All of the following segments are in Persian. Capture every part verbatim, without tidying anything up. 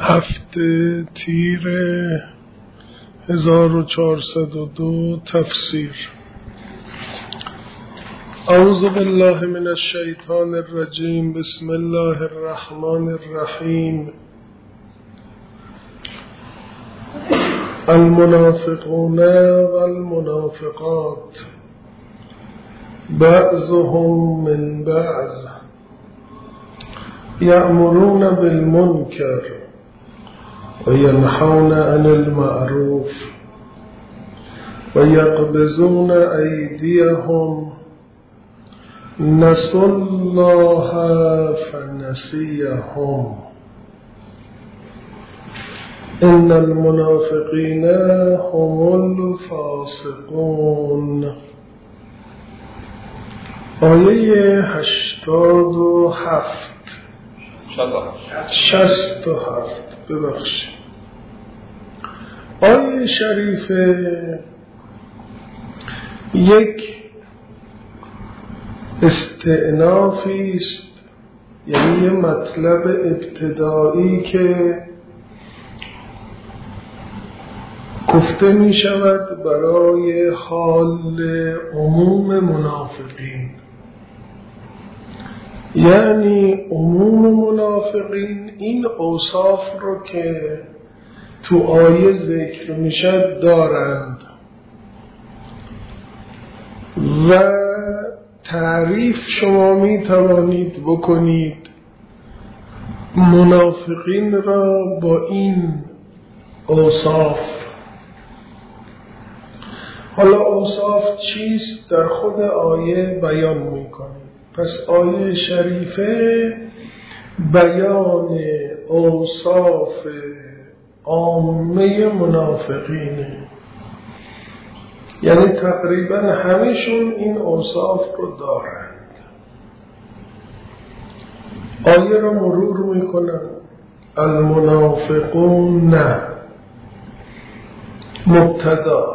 هفته تیر هزار و چهارصد و دو تفسیر. اعوذ بالله من الشیطان الرجیم. بسم الله الرحمن الرحیم. المنافقون والمنافقات بعضهم من بعض یأمرون بالمنکر و ینهون عن المعروف و یقبضون ایدیهم نسوا الله فنسیهم ان المنافقین هم الفاسقون. آیه هشتاد و هفت شست و هفت ببخشید. آیه شریفه یک استئنافی است، یعنی یه مطلب ابتدایی که گفته می شود برای حال عموم منافقین، یعنی عموم منافقین این اوصاف رو که تو آیه ذکر می شد دارند و تعریف شما می توانید بکنید منافقین را با این اوصاف. حالا اوصاف چیست در خود آیه بیان می کنید. پس آیه شریفه بیان اوصاف عامه منافقینه، یعنی تقریبا همه‌شون این اوصاف رو دارند. آیه رو مرور میکنن. المنافقون نه مبتدا،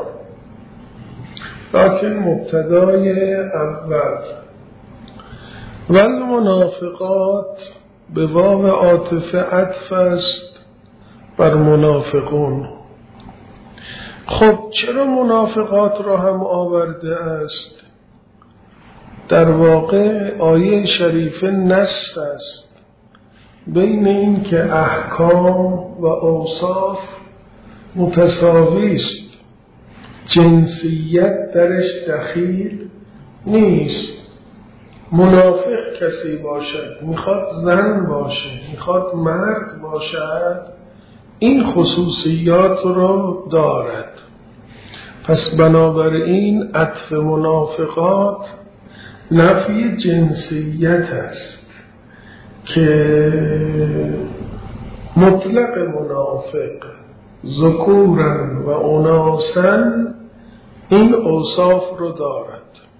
لکن مبتدای اول و المنافقات به واو عاطفه عطف است بر منافقون. خب چرا منافقات را هم آورده است؟ در واقع آیه شریفه نص است بین این که احکام و اوصاف متساوی است، جنسیت درش دخیل نیست. منافق کسی باشد، میخواد زن باشه، میخواد مرد باشد، این خصوصیات رو دارد. پس بنابراین عطف منافقات نفی جنسیت است که مطلق منافق ذکورا و اناسا این اوصاف رو دارد.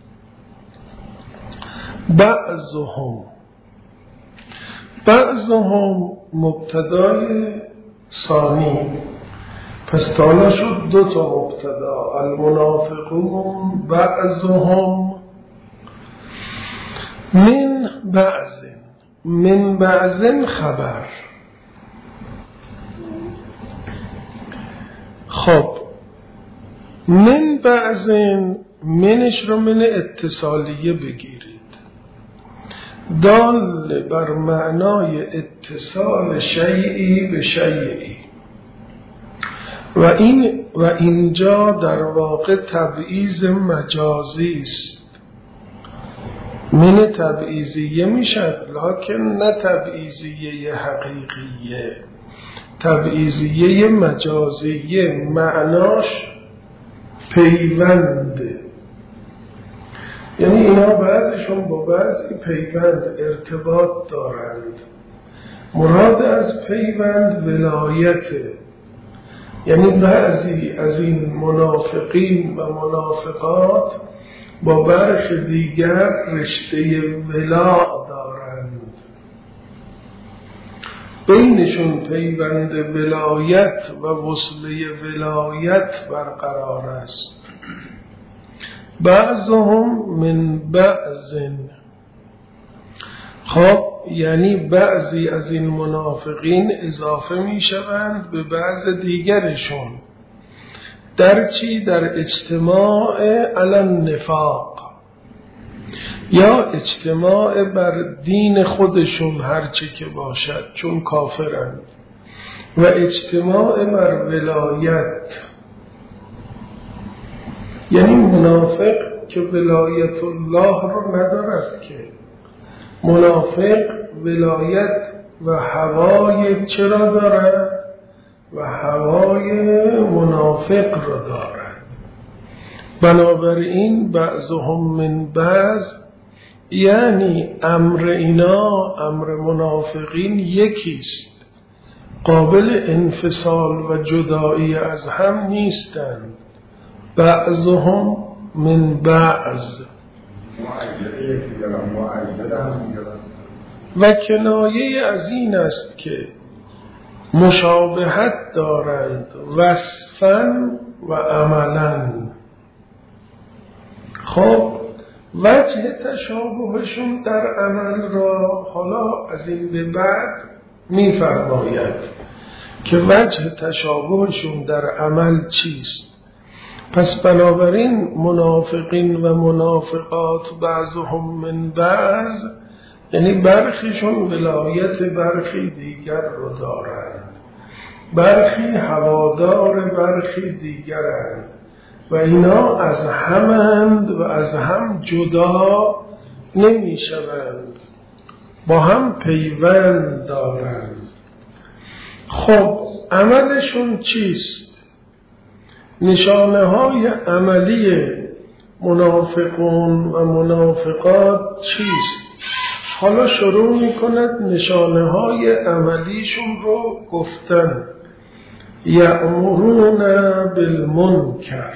بعضهم بعضهم مبتدای ثانی، پس تالا شد دو تا مبتدا. المنافقون بعضهم من بعض، من بعض خبر. خب من بعض، منش رو من اتصالیه بگیرید، دال بر معنای اتصال شیئی به شیئی و این و اینجا در واقع تبعیض مجازی است. من تبعیضیه میشد لکن نه تبعیضیه حقیقیه، تبعیضیه مجازیه، معناش پیونده، یعنی اینا بعضیشون با بعضی پیوند ارتباط دارند. مراد از پیوند ولایته، یعنی بعضی از این منافقین و منافقات با برخ دیگر رشته ولا دارند، بینشون پیوند ولایت و وصله ولایت برقرار است. بعضهم من بعض. خب یعنی بعضی از این منافقین اضافه می شوند به بعض دیگرشون. در چی؟ در اجتماع علی النفاق، یا اجتماع بر دین خودشون هرچه که باشد چون کافرند، و اجتماع بر ولایت، یعنی منافق که ولایت الله رو ندارد، که منافق ولایت و هوای چرا دارد؟ و هوای منافق را دارد. بنابراین بعضهم من بعض، یعنی امر اینا، امر منافقین یکیست، قابل انفصال و جدایی از هم نیستند. بعضهم من بعض. و کنایه از این است که مشابهت دارند وصفاً و عملاً. خب وجه تشابهشون در عمل را حالا از این به بعد می‌فرماید که وجه تشابهشون در عمل چیست. پس بنابراین منافقین و منافقات بعضهم من بعض، یعنی برخیشون ولایت برخی دیگر رو دارند، برخی هوادار برخی دیگرند و اینا از همند و از هم جدا نمی شوند، با هم پیوند دارند. خب عملشون چیست؟ نشانه های عملی منافقون و منافقات چیست؟ حالا شروع می کند نشانه های عملیشون رو گفتن. یأمرون بالمنکر،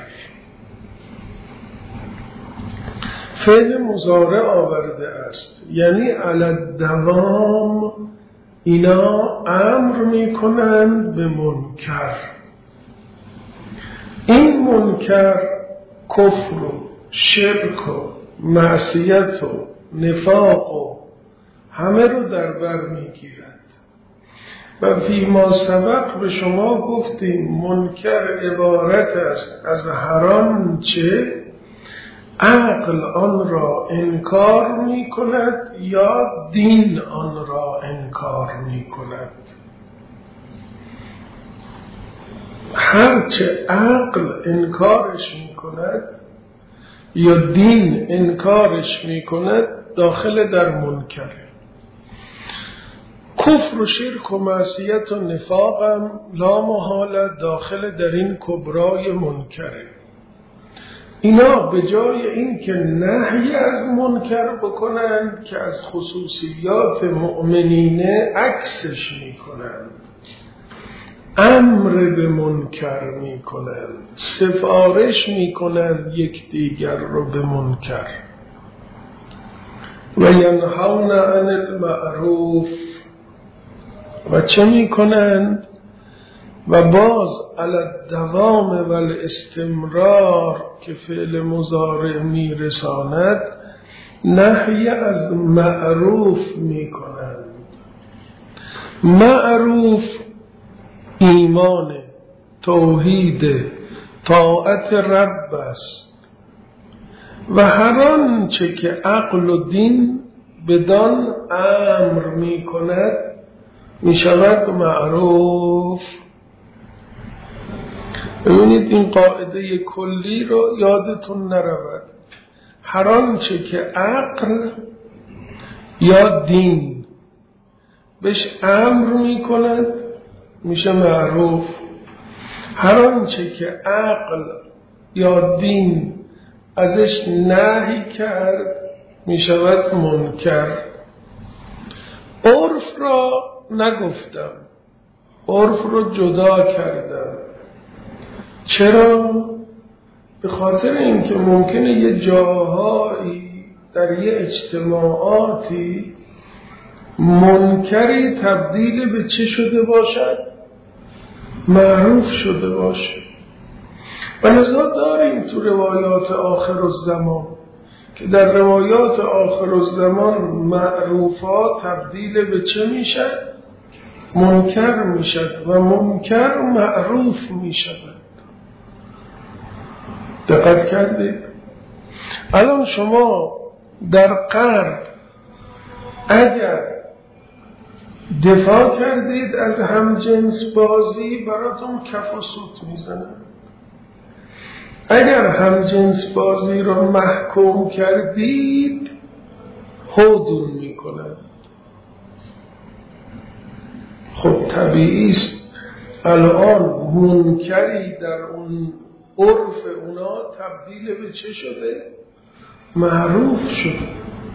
فعل مضارع آورده است، یعنی علی الدوام اینا امر می کنند به منکر. این منکر کفر و شرک و معصیت و نفاق و همه رو در بر می گیرد. و فیما سبق به شما گفتیم منکر عبارت است از هر آنچه عقل آن را انکار می کند یا دین آن را انکار می کند. هرچه عقل انکارش می کند یا دین انکارش می کند داخل در منکره. کفر و شرک و معصیت و نفاق هم لا محاله داخل در این کبرای منکره. اینا به جای این که نهی از منکر بکنند که از خصوصیات مؤمنینه عکسش میکنند، امر به منکر میکنند، سفارش میکنند یک دیگر رو به منکر. و ینهون عن المعروف، و چه میکنند؟ و باز علی الدوام و الاستمرار که فعل مضارع میرساند، نهی از معروف میکنند. معروف ایمان، توحید، طاعت رب است و هر آنچه که عقل و دین بدان امر میکند میشود معروف. ببینید این قاعده کلی رو یادتون نرود. هر آنچه که عقل یا دین بهش امر میکند میشه معروف. هر آنچه که عقل یا دین ازش نهی کرد میشود منکر. عرف را نگفتم، عرف رو جدا کردم. چرا؟ به خاطر اینکه ممکنه یه جاهایی در یه اجتماعاتی منکری تبدیل به چه شده باشد؟ معروف شده باشه. و لذا داریم تو روایات آخر الزمان که در روایات آخر الزمان معروفات تبدیل به چه میشد؟ منکر میشد و منکر معروف میشود. دقت کردید؟ الان شما در غرب اگر دفاع کردید از همجنس بازی براتون کف و سوت میزنن. اگر همجنس بازی را محکوم کردید هودون میکنن. خب طبیعی است الان منکری در اون عرف اونا تبدیل به چه شده؟ معروف شده.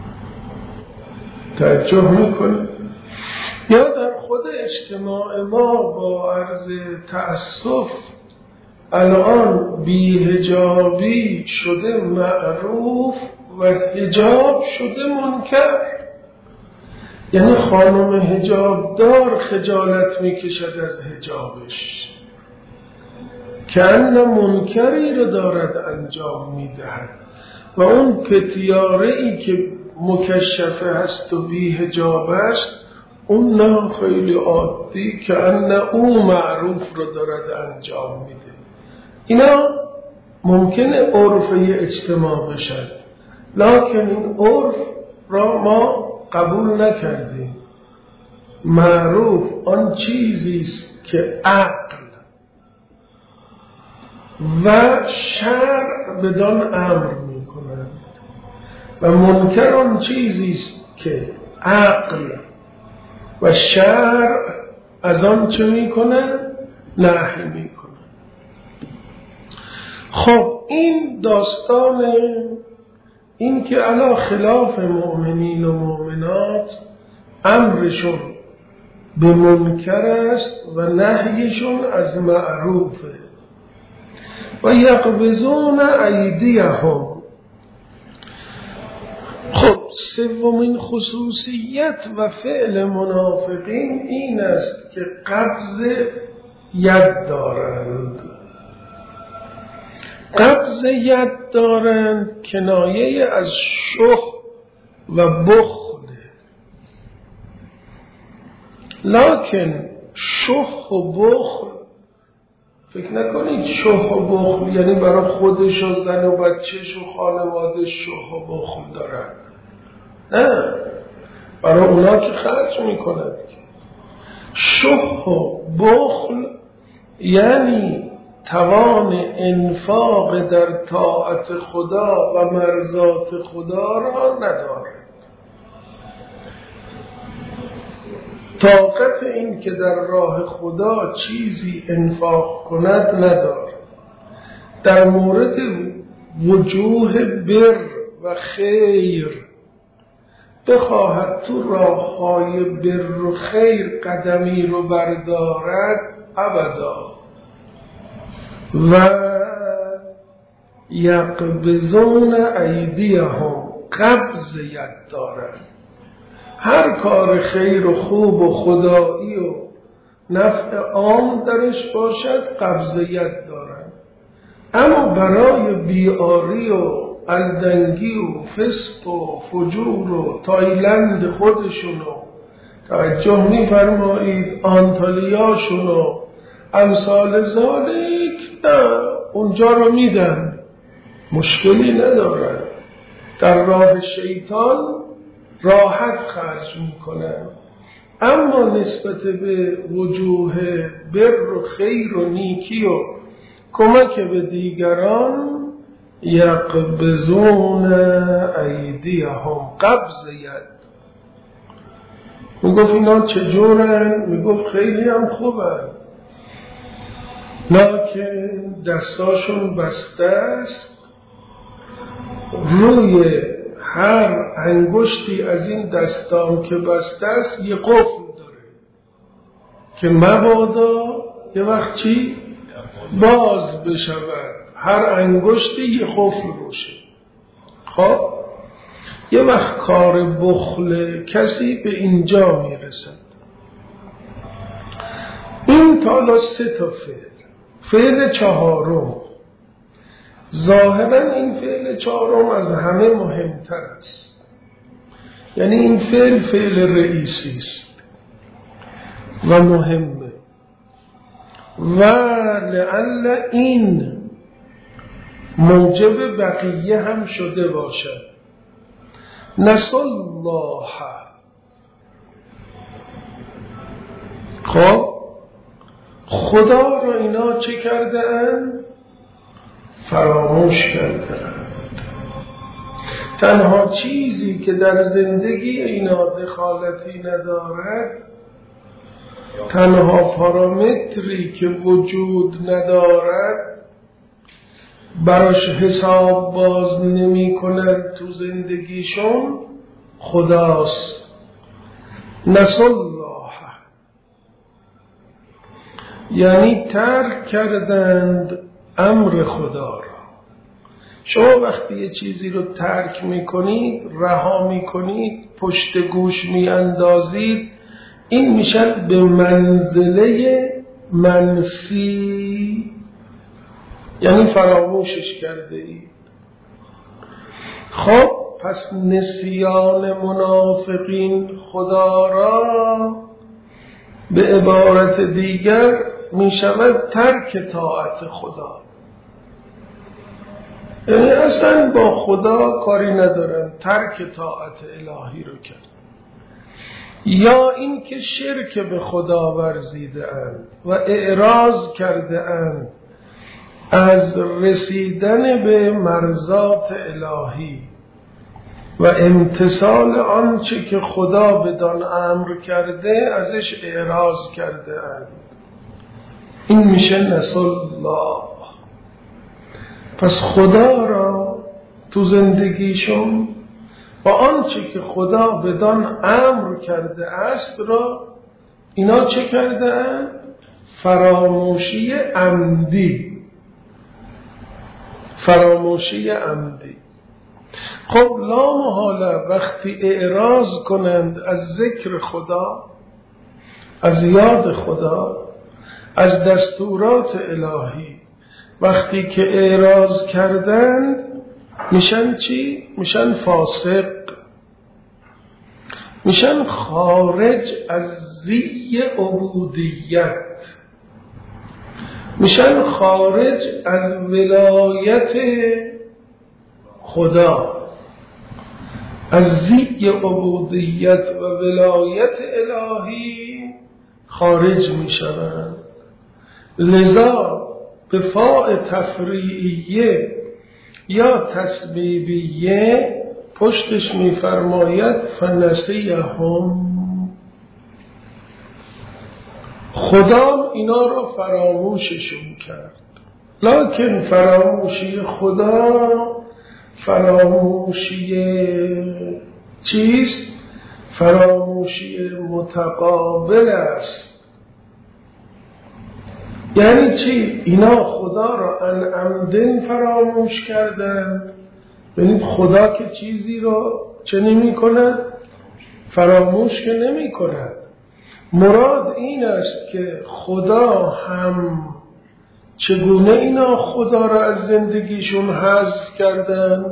توجه میکنه؟ یا در خود اجتماع ما با عرض تأسف الان بی‌حجابی شده معروف و حجاب شده منکر. یعنی خانم حجاب دار خجالت میکشد از حجابش که ان منکری رو دارد انجام میدهد و اون پتیاره ای که مکشفه هست و بی حجاب است اون نه خیلی عادی که ان او معروف رو دارد انجام میده. اینا ممکنه عرفه اجتماع بشد، لکن این عرف را ما قبول نکردیم. معروف آن چیزی است که عقل و شرع بدان امر میکنند و منکر آن چیزی است که عقل و شرع از آن چه میکنند؟ نهی میکنند. خب این داستان این که علی خلاف مؤمنین و مؤمنات امرشون به منکر است و نهیشون از معروفه. و یقبضون ایدیهم. خب سومین خصوصیت و فعل منافقین این است که قبض ید دارند. قبض ید دارند کنایه از شح و بخل، لکن شح و بخل فکر نکنید شح و بخل یعنی برای خودش و زن و بچهش و خانواده شح و بخل دارد. نه، برای اونا که خرج میکند. شح و بخل یعنی توان انفاق در طاعت خدا و مرضات خدا را ندارد. طاقت این که در راه خدا چیزی انفاق کند ندارد. در مورد وجوه بر و خیر بخواهد تو راههای بر و خیر قدمی رو بردارد ابدا. و یقبضون ایدیهم، قبض ید دارد. هر کار خیر و خوب و خدایی و نفع عام درش باشد قبض ید دارد، اما برای بیاری و الدنگی و فسق و فجور و تایلند خودشونو توجه می‌فرمایید، آنتالیاشونو امثال ذالک، نه اونجا رو میدن، مشکلی ندارن. در راه شیطان راحت خرج میکنن، اما نسبت به وجوه بر و خیر و نیکی و کمک به دیگران یقبضون ایدیهم، قبض ید. میگفت اینا چجورن؟ میگفت خیلی هم خوبن، لکن دستاشون بسته است. روی هر انگشتی از این دستام که بسته است یه قفل داره که مبادا یه وقت چی؟ باز بشود. هر انگشتی یه قفل روشه. خب یه وقت کار بخل کسی به اینجا میرسد. این تالا سه تا فعل. فعل چهارم ظاهرا این فعل چهارم از همه مهمتر است، یعنی این فعل فعل رئیسی است و مهمه و لعل این موجب بقیه هم شده باشد. نسوا الله، خب خدا را اینا چه کرده اند؟ فراموش کرده اند. تنها چیزی که در زندگی اینا دخالتی ندارد، تنها پارامتری که وجود ندارد، براش حساب باز نمی کنند تو زندگیشون، خداست. نسوا الله، یعنی ترک کردند امر خدا را. شما وقتی یه چیزی رو ترک میکنید، رها میکنید، پشت گوش میاندازید، این میشه به منزله منسی، یعنی فراموشش کرده اید. خب پس نسیان منافقین خدا را به عبارت دیگر می شود ترک طاعت خدا، یعنی اصلا با خدا کاری ندارن، ترک طاعت الهی رو کرد. یا این که شرک به خدا ورزیده اند و اعراض کرده اند از رسیدن به مرضات الهی و امتثال آنچه که خدا بدان امر کرده ازش اعراض کرده اند. این میشه نسوا الله. پس خدا را تو زندگیشون با آنچه که خدا بدان امر کرده است را اینا چه کرده اند؟ فراموشی عمدی. فراموشی عمدی. خب لا محاله وقتی اعراض کنند از ذکر خدا، از یاد خدا، از دستورات الهی، وقتی که اعراض کردند میشن چی؟ میشن فاسق، میشن خارج از زی عبودیت، میشن خارج از ولایت خدا، از زی عبودیت و ولایت الهی خارج میشوند. لذا به فاء تفریعیه یا تسبیبیه پشتش میفرماید فنسیهم، خدا اینا را فراموششون کرد. لکن فراموشی خدا فراموشی چیست؟ فراموشی متقابل است. یعنی چی؟ اینا خدا را ان عمدن فراموش کردند. ببینید خدا که چیزی را چه نمی کند؟ فراموش که نمی کند. مراد این است که خدا هم چگونه اینا خدا را از زندگیشون حذف کردن؟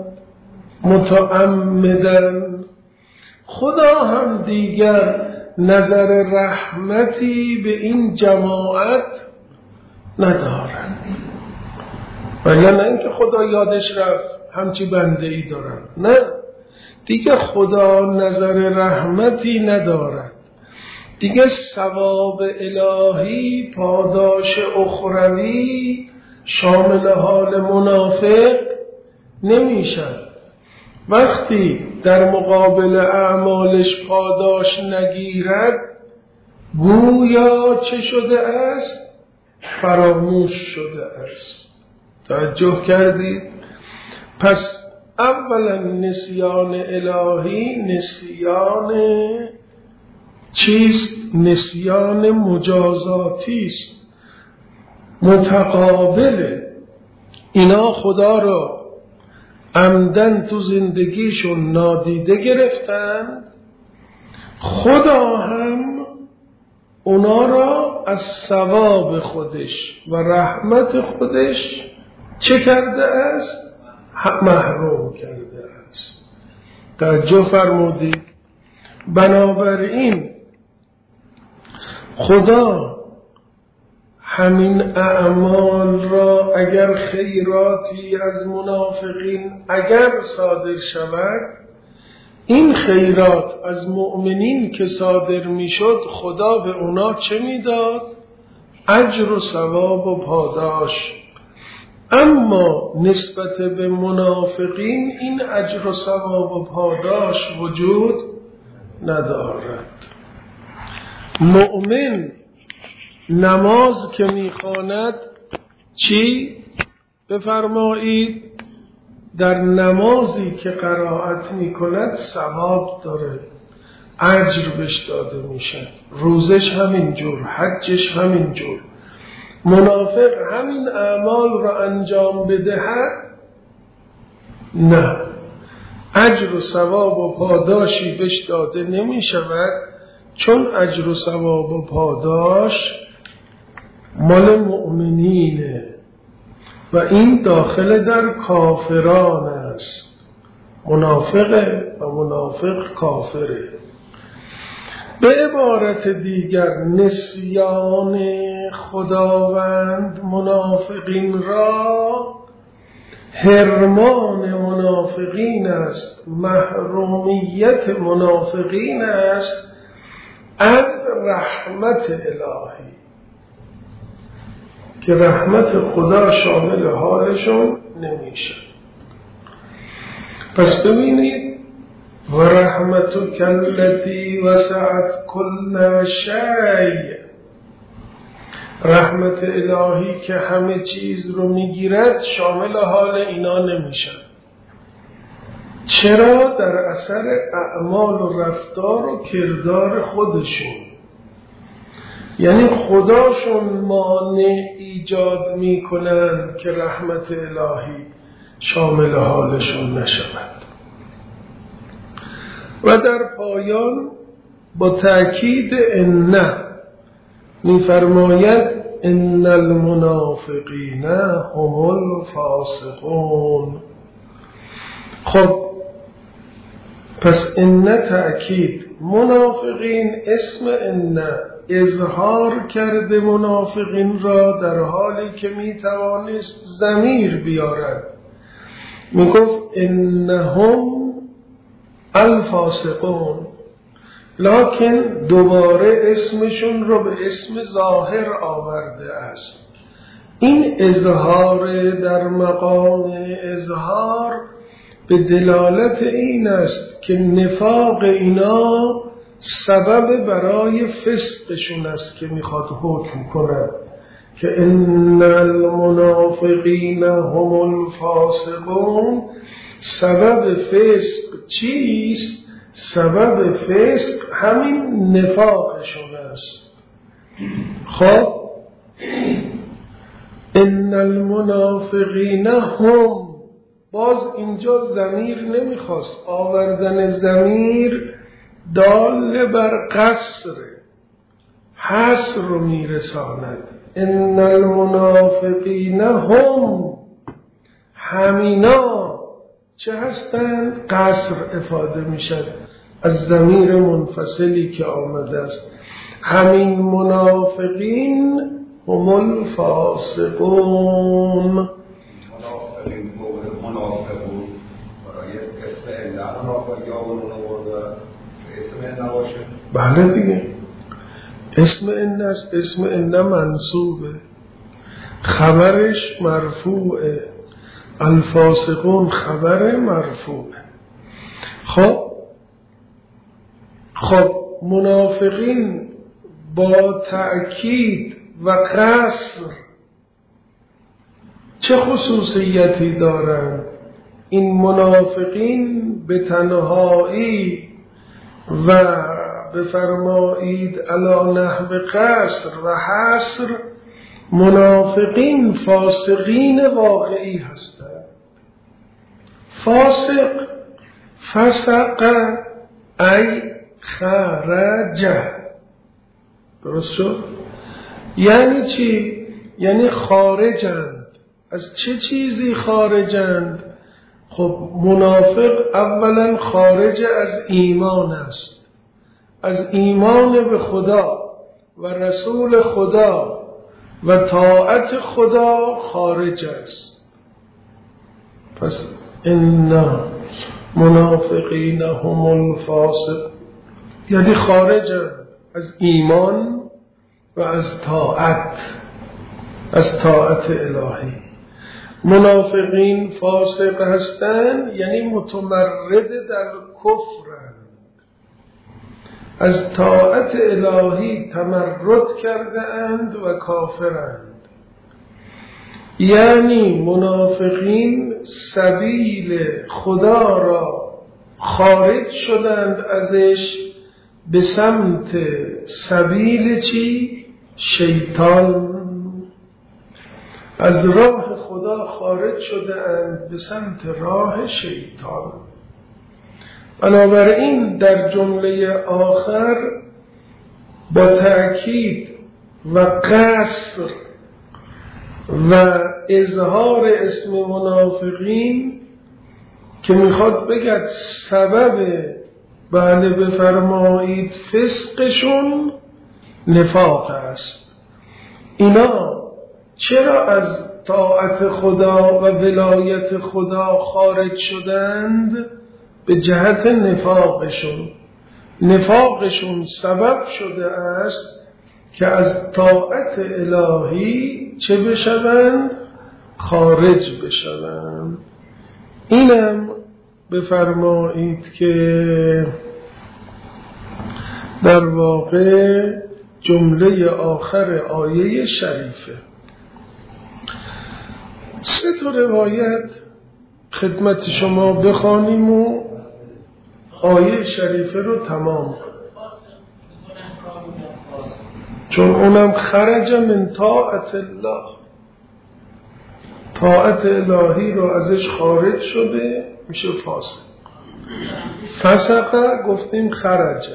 متعمدن. خدا هم دیگر نظر رحمتی به این جماعت ندارن، ولی نه اینکه خدا یادش رفت همچی بنده ای دارن، نه، دیگه خدا نظر رحمتی ندارد، دیگه ثواب الهی، پاداش اخروی شامل حال منافق نمیشه. وقتی در مقابل اعمالش پاداش نگیرد گویا چه شده است؟ فراموش شده است. توجه کردید؟ پس اولا نسیان الهی نسیان چیست؟ نسیان مجازاتی است، متقابله. اینا خدا را عمدن تو زندگیشون نادیده گرفتن، خدا هم اونا را از ثواب خودش و رحمت خودش چه کرده است؟ محروم کرده است. توجه فرمودید. بنابراین خدا همین اعمال را اگر خیراتی از منافقین اگر صادر شود، این خیرات از مؤمنین که صادر میشد خدا به اونا چه میداد؟ اجر و ثواب و پاداش. اما نسبت به منافقین این اجر و ثواب و پاداش وجود ندارد. مؤمن نماز که میخواند چی؟ بفرمایید در نمازی که قرائت میکند ثواب داره، اجر بهش داده میشد. روزش همینجور، حجش همینجور. منافق همین اعمال را انجام بدهد، نه، اجر و ثواب و پاداشی بهش داده نمی شود، چون اجر و ثواب و پاداش مال مؤمنینه و این داخل در کافران است. منافقه و منافق کافره. به عبارت دیگر نسیان خداوند منافقین را حرمان منافقین است، محرومیت منافقین است از رحمت الهی، که رحمت خدا شامل حالشون نمیشه. پس ببینید و رحمتک التی وسعت کل شیء، رحمت الهی که همه چیز رو میگیرد شامل حال اینا نمیشن. چرا؟ در اثر اعمال و رفتار و کردار خودشون. یعنی خداشون مانع ایجاد میکنن که رحمت الهی شامل حالشون نشود. و در پایان با تأکید ان می‌فرماید ان المنافقین هم الفاسقون. خب پس ان تأکید، منافقین اسم ان اظهار کرده منافقین را در حالی که میتوانست ضمیر بیارد، میگفت انهم الفاسقون، لکن دوباره اسمشون رو به اسم ظاهر آورده است. این اظهار در مقام اظهار به دلالت این است که نفاق اینا سبب برای فسقشون است که میخواد حکم کند که ان المنافقین هم الفاسقون. سبب فسق چیست؟ سبب فسق همین نفاقشون است. خب ان المنافقین هم، باز اینجا ضمیر نمیخواست، آوردن ضمیر دال بر قصر، حصر رو میرساند. ان المنافقین هم، همینا چه هستند؟ قصر افاده میشد از ضمیر منفصلی که آمده است. همین منافقین هم الفاسقون. منافقین منافقون برای اسم الله یا اون آورده اسم نباشه. بله دیگه، اسم ان است. اسم ان منصوبه، خبرش مرفوعه. الفاسقون خبر مرفوعه. خب خب منافقین با تأکید و قصر چه خصوصیتی دارند؟ این منافقین به تنهایی و بفرمایید علی نحو قصر و حصر، منافقین فاسقین واقعی هستند. فاسق فسق ای خرج، درست شد؟ یعنی چی؟ یعنی خارجند، از چه چیزی خارجند؟ خب منافق اولا خارج از ایمان است، از ایمان به خدا و رسول خدا و طاعت خدا خارج است. پس ان منافقین هم الفاسق، یعنی خارج از ایمان و از طاعت، از طاعت الهی. منافقین فاسق هستند یعنی متمرد در کفرند، از طاعت الهی تمرد کرده اند و کافرند. یعنی منافقین سبیل خدا را خارج شدند ازش به سمت سبیل چی؟ شیطان. از راه خدا خارج شده اند به سمت راه شیطان. بنابراین در جمله آخر با تأکید و قصر و اظهار اسم منافقین که میخواد بگه سبب بله بفرمایید فسقشون نفاق است. اینا چرا از طاعت خدا و ولایت خدا خارج شدند؟ به جهت نفاقشون. نفاقشون سبب شده است که از طاعت الهی چه بشوند؟ خارج بشوند. اینم بفرمایید که در واقع جمله آخر آیه شریفه. سه تا روایت خدمت شما بخوانیم و آیه شریفه رو تمام کنیم، چون اونم خرج من طاعت الله، طاعت الهی رو ازش خارج شده میشه فاسق. فسقه گفتیم خرجه،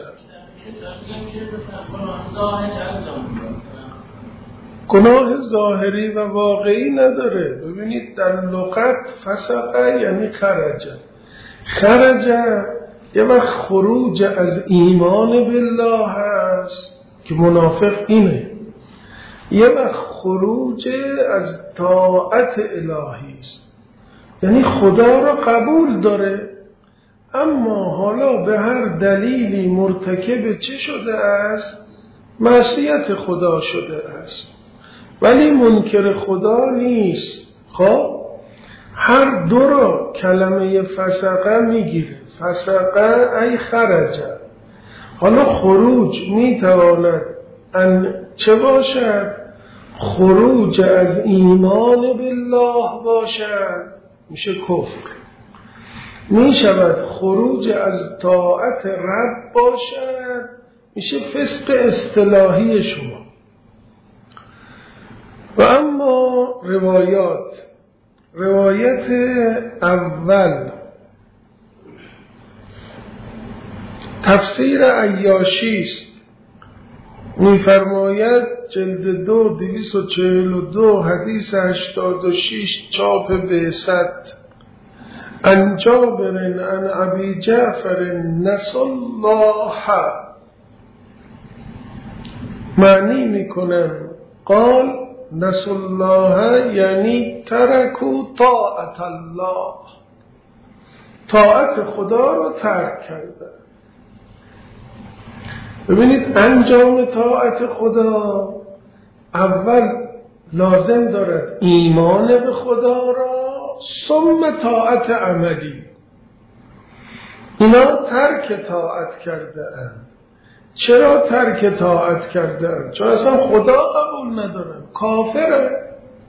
گناه ظاهری و واقعی نداره. ببینید در لغت فسقه یعنی خرجه. خرجه یه وقت خروج از ایمان بالله هست که منافق اینه، یه وقت خروج از طاعت الهی است، یعنی خدا را قبول داره اما حالا به هر دلیلی مرتکب چه شده است؟ معصیت خدا شده است، ولی منکر خدا نیست. خب هر دو را کلمه فسقه میگیره. فسقه ای خرجه. حالا خروج میتواند ان چه باشد؟ خروج از ایمان بالله باشد، میشه کفر. میشود خروج از طاعت رب باشد، میشه فسق اصطلاحی شما. و اما روایات، روایت اول تفسیر عیاشی است. می‌فرماید جلد دو دویست و چهل و دو حدیث هشتاد و شش چاپ بعثت عن جابر عن ابی جعفر نسوا الله، معنی میکنن قال نسوا الله یعنی ترکوا طاعت الله، طاعت خدا رو ترک کردن. ببینید انجام طاعت خدا اول لازم دارد ایمان به خدا را، ثم طاعت عملی. اینا ترک طاعت کرده اند. چرا ترک طاعت کرده اند؟ چون اصلا خدا قبول ندارن، کافره.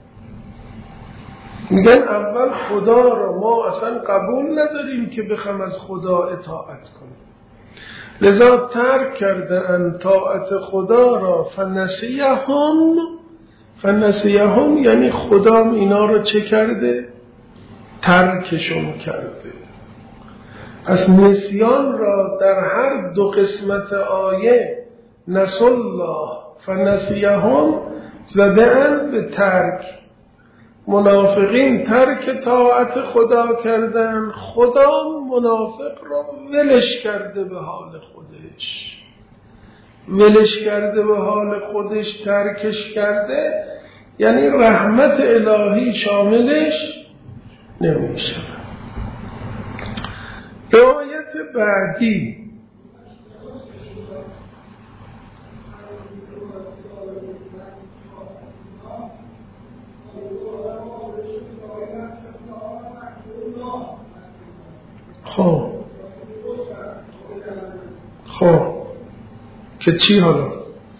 میگن اول خدا را ما اصلا قبول نداریم که بخوام از خدا اطاعت کنیم، لذا ترک کرده اند طاعت خدا را. فنسیهم، فنسیهم یعنی خدا اینا را چه کرده؟ ترکشون کرده. از نسیان را در هر دو قسمت آیه نسوا الله فنسیهم زده اند به ترک. منافقین ترک طاعت خدا کردن، خدا منافق رو ولش کرده به حال خودش، ولش کرده به حال خودش، ترکش کرده، یعنی رحمت الهی شاملش نمیشه. روایت بعدی خب خب که چی حالا؟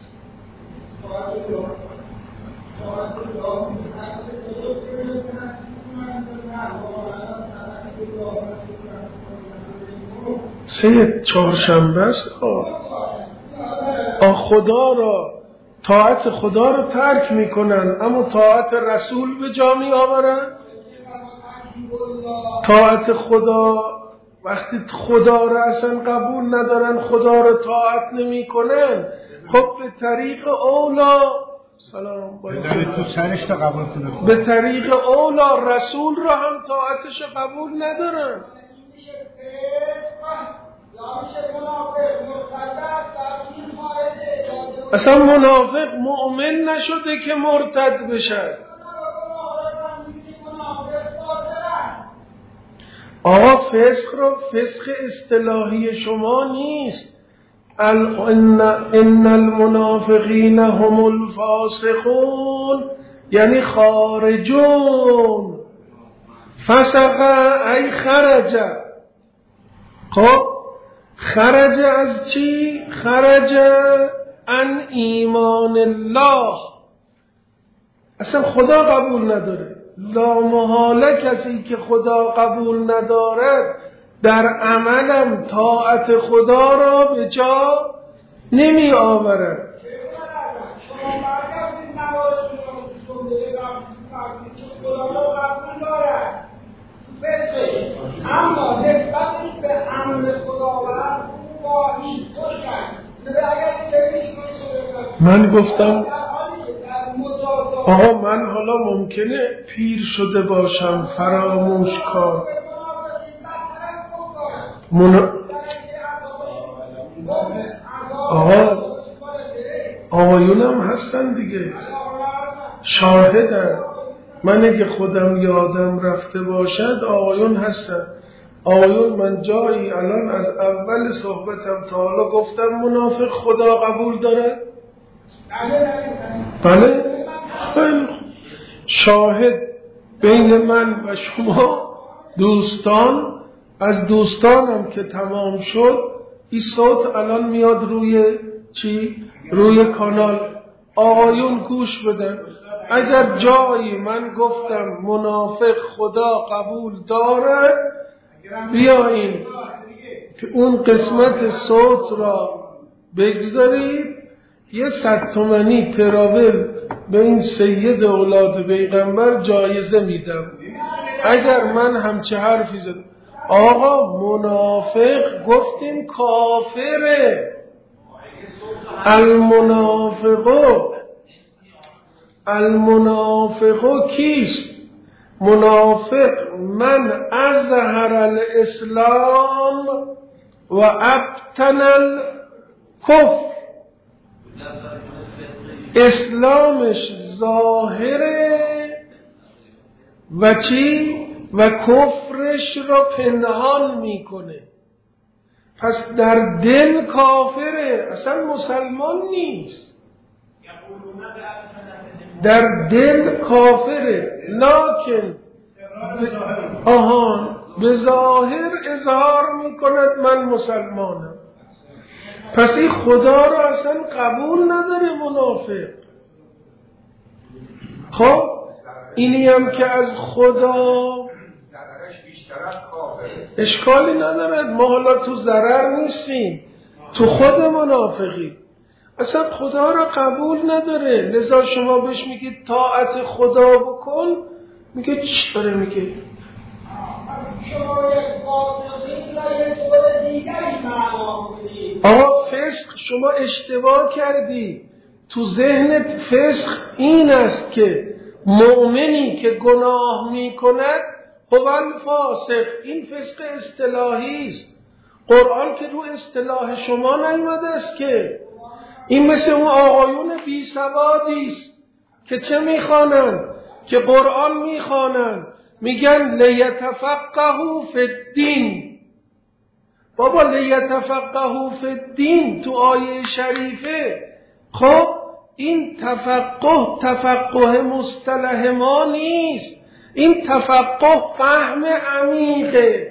سه چهارشنبه است. آ خدا را، طاعت خدا رو ترک میکنن اما طاعت رسول به جا می آورن. طاعت خدا، وقتی خدا را اصلا قبول ندارن، خدا را طاعت نمی کنن، خب به طریق اولا سلام تو سرش تا قبول کنه، به طریق اولا رسول را هم طاعتش قبول ندارن. اصلا منافق مؤمن نشده که مرتد بشه. آقا فسق رو، فسق اصطلاحی شما نیست. ان ان المنافقین هم الفاسقون، یعنی خارجون. فسق ای خرج. خب خرج از چی؟ خرج عن ایمان الله. اصلا خدا قبول نداره. لا محاله کسی که خدا قبول ندارد در عملم طاعت خدا را به جا نمی آورد. اما نسبت به امر خداوند با هیچ خوشن. من گفتم آقا من حالا ممکنه پیر شده باشم، فراموش کار من... آقا آقایونم هستن دیگه، شاهدن. من اگه خودم یادم رفته باشد آقایون هستن. آقایون من جایی الان از اول صحبتم تا حالا گفتم منافق خدا قبول داره؟ بله؟ خیلی شاهد بین من و شما دوستان، از دوستانم که تمام شد این صوت الان میاد روی چی؟ روی کانال. آقایون گوش بدن. اگر جایی من گفتم منافق خدا قبول داره بیایین که اون قسمت صوت را بگذارید، یه صد تومنی تراول به این سید اولاد پیغمبر جایزه میدم اگر من همچه حرفی زدم. آقا منافق گفتیم کافره. المنافقو المنافقو کیست؟ منافق من اظهر الاسلام و ابطن الکفر. اسلامش ظاهره و چی؟ و کفرش را پنهان میکنه. پس در دل کافره، اصلا مسلمان نیست. در دل کافره لکن آهان به ظاهر اظهار میکند من مسلمانم. پس این خدا رو اصلا قبول نداره منافق. خب اینی هم که از خدا اشکالی ندارد. ما حالا تو ضرر نیستیم، تو خود منافقی اصلا خدا را قبول نداره. لذا شما بهش میگید طاعت خدا بکن، میگه چی داره میگه؟ آقا فسق شما اشتباه کردی. تو ذهنت فسق این است که مؤمنی که گناه می کند هو الفاسق. این فسق اصطلاحی است. قرآن که رو اصطلاح شما نیامده است که. این مثل اون آقایون بی سوادی است که چه میخوانند؟ که قرآن میخوانند، میگن لیتفقهوا فی الدین. بابا لیتفقهوا فی الدین تو آیه شریفه. خب این تفقه تفقه مصطلح ما نیست، این تفقه فهم عمیقه.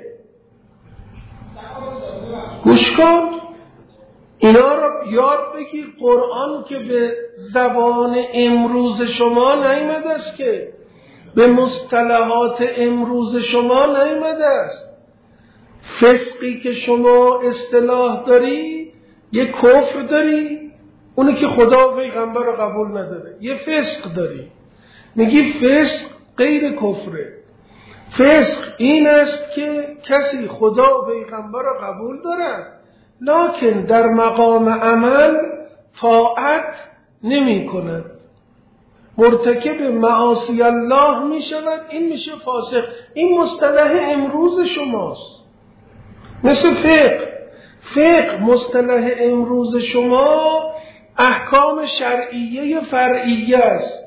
گوش کن، اینا رو یاد بگیر. قرآن که به زبان امروز شما نیامده است، که به مصطلحات امروز شما نیامده است. فسقی که شما اصطلاح داری، یه کفر داری، اونی که خدا و پیغمبر رو قبول نداره. یه فسق داری، میگی فسق غیر کفره. فسق این است که کسی خدا و پیغمبر رو قبول داره لکن در مقام عمل طاعت نمی کند، مرتکب معاصی الله می شود، این میشه فاسق. این مصطلح امروز شماست. مثل فقه. فقه مصطلح امروز شما احکام شرعیه فرعیه است،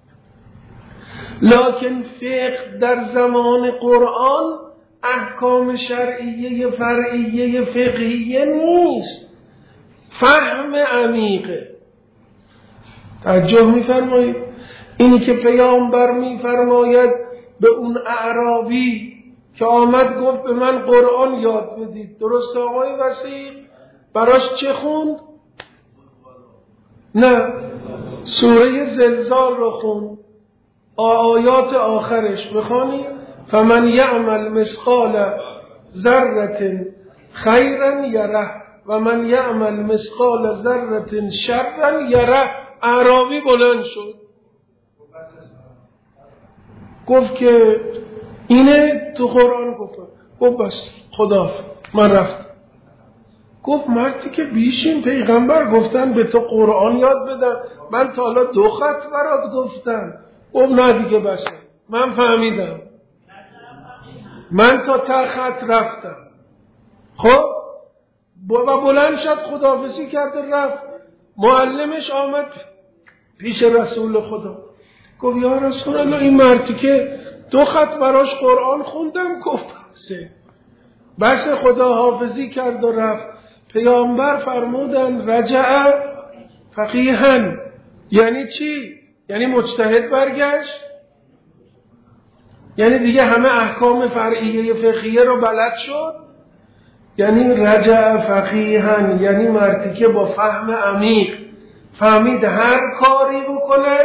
لکن فقه در زمان قرآن احکام شرعیه فرعیه فقهیه نیست، فهم عمیقه. توجه می‌فرمایید؟ اینی که پیامبر می‌فرماید به اون اعرابی که آمد گفت به من قرآن یاد بدید، درست آقای وسیق؟ براش چه خوند؟ نه، سوره زلزال رو خوند. آیات آخرش بخوانی فمن یعمل مثقال ذره خیرا یره و من یعمل مثقال ذره شرا یره. اعرابی بلند شد گفت که اینه تو قرآن گفت. گفت بس خدا من رفتم. گفت مردی که بیشین پیغمبر گفتن به تو قرآن یاد بدن، من تا حالا دو خط برات گفتم. گفت نه دیگه بسه، من فهمیدم، من تا ته خط رفتم. خب و بلند شد خداحافظی کرده رفت. معلمش آمد پیش رسول خدا گفت یا رسول الله این مردی که دو خط براش قرآن خوندم. گفت بسه بس خداحافظی کرد و رفت. پیامبر فرمودن رجع فقیها. یعنی چی؟ یعنی مجتهد برگشت، یعنی دیگه همه احکام فرعیه فقهیه رو بلد شد. یعنی رجع فقیها یعنی مردی که با فهم عمیق فهمید هر کاری بکنه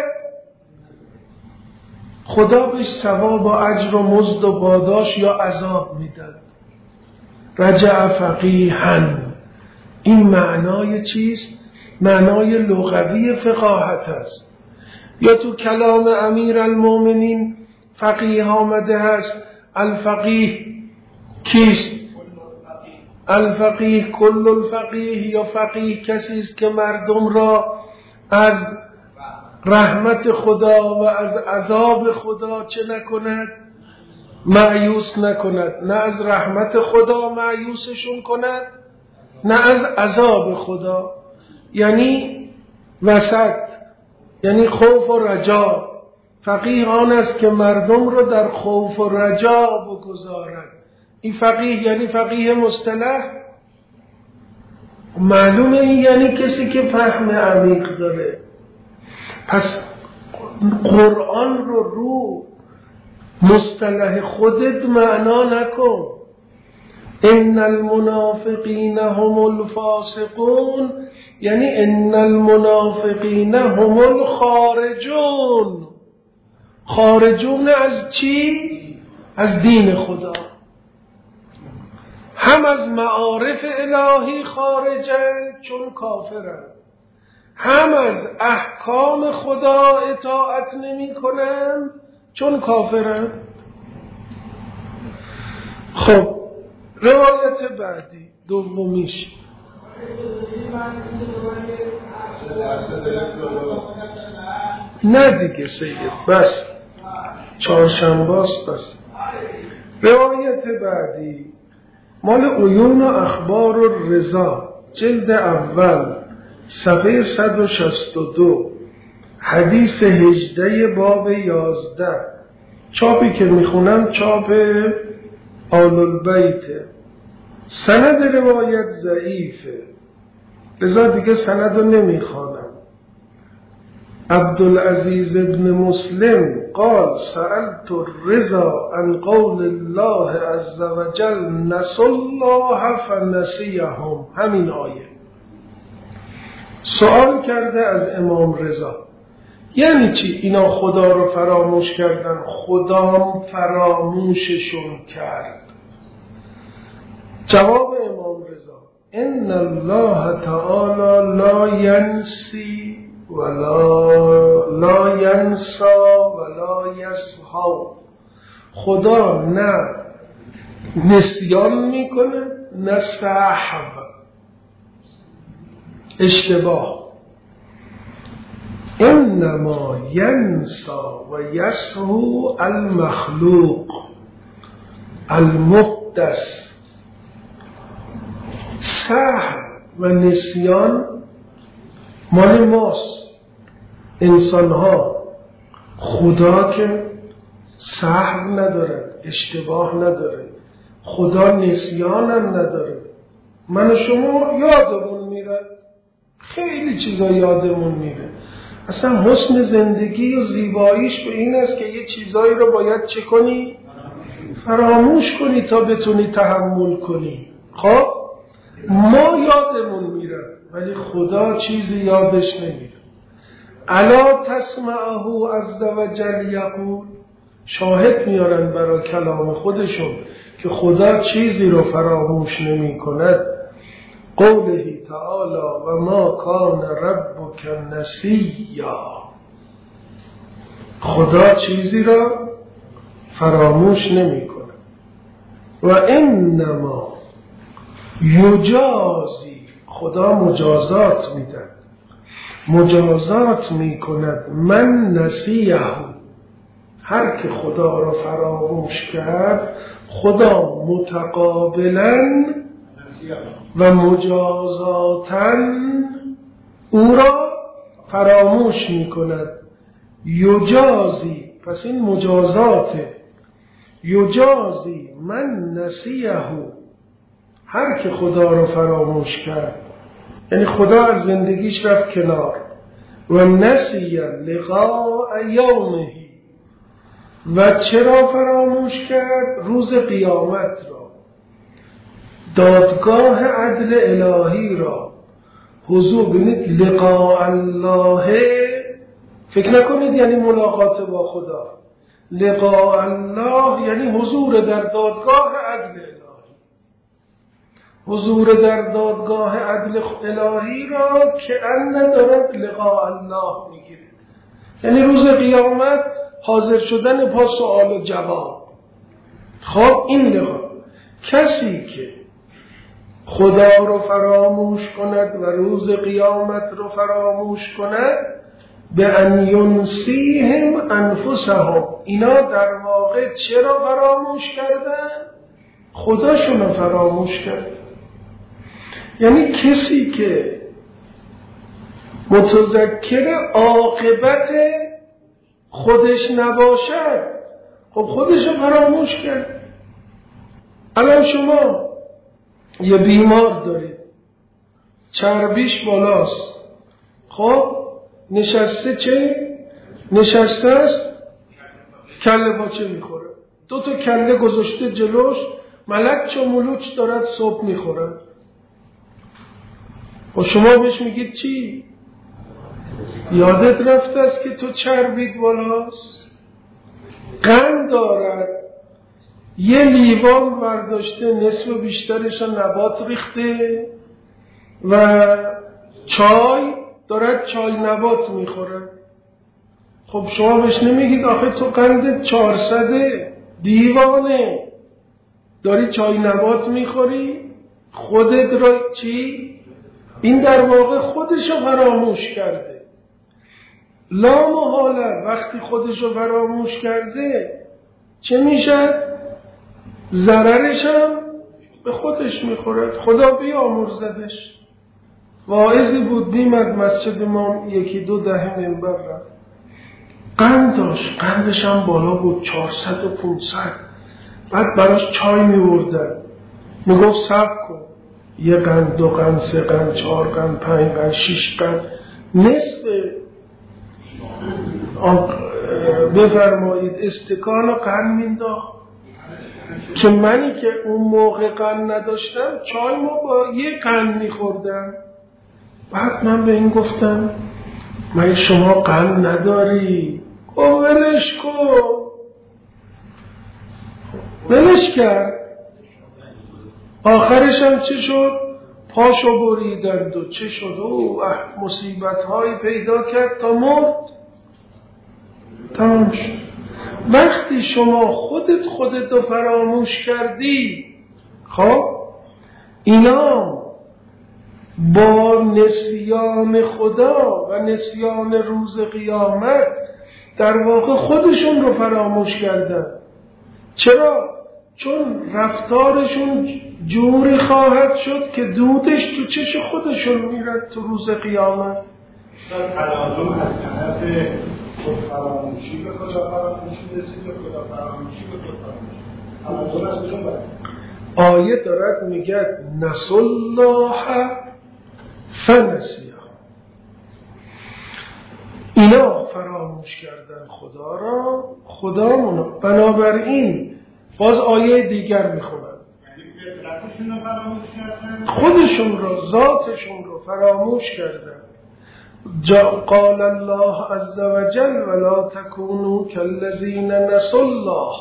خدا بهش ثواب و اجر و مزد و پاداش یا عذاب میداد. رجع فقیها این معنای چیست؟ معنای لغوی فقاهت است. یا تو کلام امیر المومنین فقیه آمده هست. الفقیه کیست؟ الفقیه کل الفقیه، یا فقیه کسی است که مردم را از رحمت خدا و از عذاب خدا چه نکند؟ مایوس نکند. نه از رحمت خدا مایوسشون کند، نه از عذاب خدا. یعنی وسط، یعنی خوف و رجا. فقیه آن است که مردم رو در خوف و رجا بگذارد. این فقیه یعنی فقیه مصطلح. معلومه این یعنی کسی که فهم عمیق داره. پس قرآن رو رو مصطلح خودت معنا نکن. ان المنافقین هم الفاسقون یعنی ان المنافقین هم الخارجون. خارجون از چی؟ از دین خدا. هم از معارف الهی خارجن چون کافرن، هم از احکام خدا اطاعت نمی کنن چون کافرن. خب روایت بعدی دومیش نه دیگه سید، بس چهارشنباست. بس روایت بعدی مال عیون و اخبار و رضا، جلد اول، صفحه صد و شصت و دو، حدیث هجده باب یازده. چاپی که میخونم چاپ آل البیت. سند روایت ضعیفه، لذا دیگه سند رو نمیخوانم. عبدالعزیز ابن مسلم قال سألت الرضا عن قول الله عز وجل نسوا الله فنسیهم، همین آیه. سوال کرده از امام رضا، یعنی چی اینا خدا رو فراموش کردن؟ خدا فراموششون کرد. جواب امام رضا ان الله تعالی لا ینسی ولا لا ینسا ولا یسها. خدا نه نسیان میکنه نه سهو، اشتباه. انما ینسا و یسهو المخلوق المقدس. سهو و نسیان مال ماست انسان ها. خدا که سهو نداره، اشتباه نداره، خدا نسیان هم نداره. من و شما یادمون میره، خیلی چیزا یادمون میره. اصلا حسن زندگی و زیباییش به این است که یه چیزایی رو باید چه کنی؟ فراموش کنی تا بتونی تحمل کنی. خب ما یادمون میره ولی خدا چیزی یادش نمیره. الا تسمعه عز وجل یقول، شاهد میارن برای کلام خودشون که خدا چیزی رو فراموش نمی کند. قوله تعالی و ما کان ربک نسیا، خدا چیزی را فراموش نمی کند. و انما یجازی، خدا مجازات میدن، مجازات میکند من نسیه، هر که خدا را فراموش کرد خدا متقابلا و مجازاتا او را فراموش میکند. یجازی، پس این مجازاته. یجازی من نسیه، هر که خدا را فراموش کرد، یعنی خدا از زندگیش رفت کنار. و نسی لقاء یومه، و چرا فراموش کرد؟ روز قیامت را، دادگاه عدل الهی را. حضور بینید لقاء الله، فکر نکنید یعنی ملاقات با خدا. لقاء الله یعنی حضور در دادگاه عدل الهی. حضور در دادگاه عدل الهی را که ان ندارد لقاء الله میگیره، یعنی روز قیامت حاضر شدن پا سوال و جواب. خب این لقاء، کسی که خدا رو فراموش کند و روز قیامت رو فراموش کند، به ان ینسیهم انفسهم، اینا در واقع چرا فراموش کردن؟ خداشون رو فراموش کرد. یعنی کسی که متذکر عاقبت خودش نباشد، خب خودش رو فراموش کرد. الان شما یه بیمار دارید، چربیش بالاست، خب نشسته چه؟ نشسته است کله پاچه میخوره، دو تا کله گذاشته جلوش، ملک چو ملوک دارد صبح میخوره. و شما بهش میگید چی؟ یادت رفته است که تو چربیت بالاست؟ قند دارد، یه لیوان برداشته نصف و بیشترش نبات ریخته و چای دارد چای نبات میخورد. خب شما بهش نمیگید آخه تو قندت چهارصده، دیوانه، داری چای نبات میخوری؟ خودت را چی؟ این در واقع خودشو فراموش کرده. لا محاله وقتی خودشو فراموش کرده چه میشه؟ ضررش هم به خودش میخورد. خدا بیامرزدش. واعظی بود بیمد مسجد ما یکی دو دهه منبر رفت، قند داشت، قندش هم بالا بود چهارصد و پانصد. بعد براش چای میوردن، میگفت صبر کن، یه قند، دو قند، سه قند، چهار قند، پنج قند، شش قند، نصف بفرمایید استکان قند مینداخت که منی که اون موقع قند نداشتم چای ما با یه قند میخوردم. بعد من به این گفتم من شما قند نداری؟ گفت ولش کن. ولش کرد. آخرش هم چه شد؟ پاشو بریدند و چه شد؟ او مصیبت هایی پیدا کرد تا مرد. تمام شد. وقتی شما خودت خودت رو فراموش کردی، خب اینا با نسیان خدا و نسیان روز قیامت در واقع خودشون رو فراموش کردن. چرا؟ چون رفتارشون جوری خواهد شد که دودش تو چش خودشون میرد تو روز قیامت. تلازم از طرف خود فراموشی به خدا فراموشی رسید به خدا فراموشی به خدا فراموشی. تلازم از کجا باید؟ آیه دارد میگه نسوا الله فنسیه. اینا فراموش کردن خدا را، خدا منو. بنابراین باز آیه دیگر میخونن خودشون رو، ذاتشون رو فراموش کردن. قال الله عز وجل ولا تكونوا كالذين نسوا الله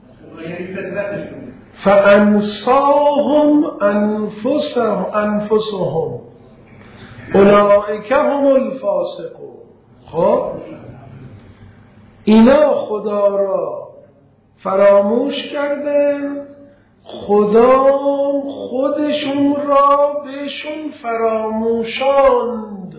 فانساهم انفسهم انفسهم اولئک هم الفاسقون. خب اینا خدا را فراموش کردن، خدا خودشون را بهشون فراموشاند،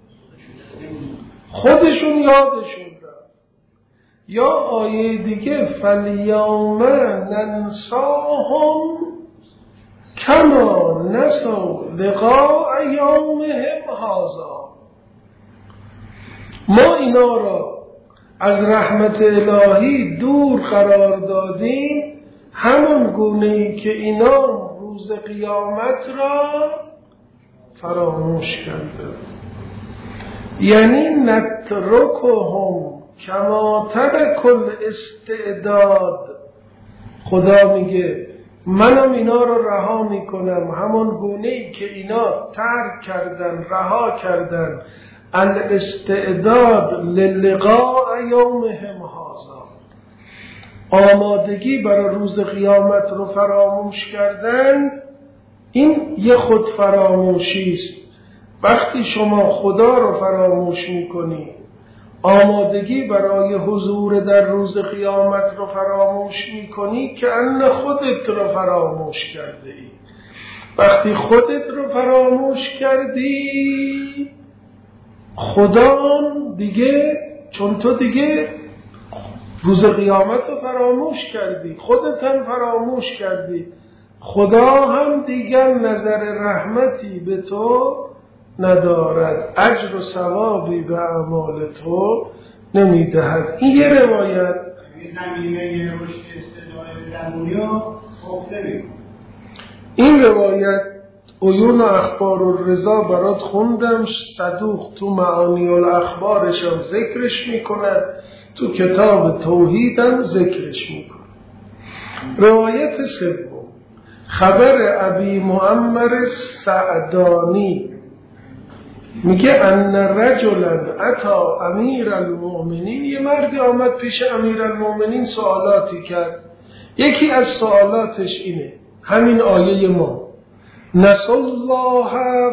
خودشون یادشون را. یا آیه دیگه فالیوم ننساهم کما نسوا لقاء یومهم هذا. ما اینا را از رحمت الهی دور قرار دادیم همون گونه‌ای که اینا روز قیامت را فراموش کردند. یعنی نترکهم کما ترک الاستعداد. خدا میگه منم اینا رو رها میکنم همون گونه‌ای که اینا ترک کردن، رها کردن الاستعداد للقاء یومهم هذا، آمادگی برای روز قیامت رو فراموش کردن. این یه خود فراموشی است. وقتی شما خدا رو فراموش میکنی، آمادگی برای حضور در روز قیامت رو فراموش میکنی که ان خودت رو فراموش کرده ای. وقتی خودت رو فراموش کردی خدا دیگه، چون تو دیگه روز قیامت رو فراموش کردی، خودت هم فراموش کردی، خدا هم دیگر نظر رحمتی به تو ندارد، اجر و ثوابی به اعمال تو نمیدهد. این یه روایت. زمینه رشد استدلال درونی ساخته میکنه. این روایت عیون اخبار الرضا برات خوندم، صدوق تو معانی الاخبارش هم ذکرش میکند، تو کتاب توحیدم ذکرش میکنه. روایت سوم خبر ابی معمر سعدانی میگه ان رجلا اتا امیر المؤمنین، یه مردی آمد پیش امیر المؤمنین سوالاتی کرد. یکی از سوالاتش اینه، همین آیه ما نسوا الله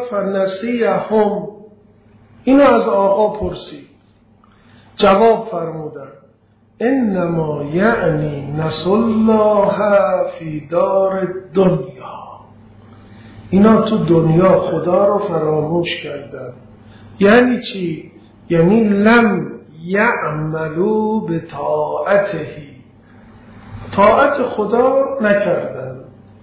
فنسیهم. اینو از آقا پرسید، جواب فرمودن انما یعنی نسوا الله فی دار دنیا. اینا تو دنیا خدا رو فراموش کردن. یعنی چی؟ یعنی لم یعملوا بطاعته، طاعت خدا نکردن.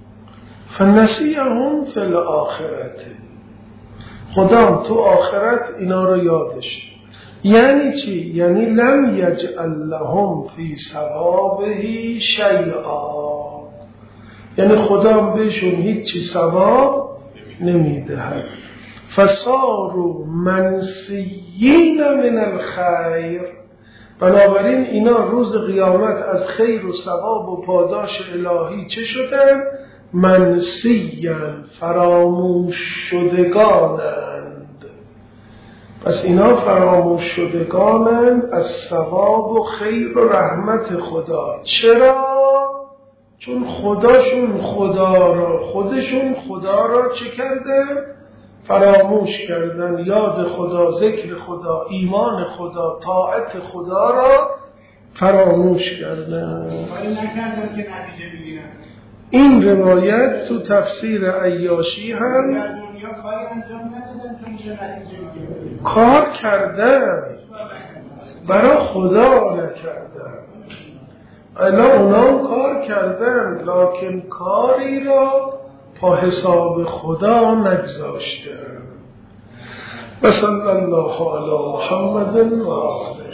فنسیهم فی الاخرة، خدا تو آخرت اینا رو یادش. یعنی چی؟ یعنی لم یجعل لهم فی ثوابه شیئا، یعنی خدا بهشون هیچی ثواب نمیدهد. فصاروا منسیین من الخیر، بنابراین اینا روز قیامت از خیر و ثواب و پاداش الهی چه شدن؟ منسیان، فراموش شدگانند. پس اینا فراموش شدگانند از ثواب و خیر و رحمت خدا. چرا؟ چون خداشون خدا را خودشون خدا را چه کردن؟ فراموش کردن. یاد خدا، ذکر خدا، ایمان خدا، طاعت خدا را فراموش کردن. این روایت تو تفسیر عیاشی هم کار کردن، برای خدا نکردن. الان اونا کار کردن لکن کاری را پا حساب خدا نگذاشتن. و صلی الله علی محمد و آله.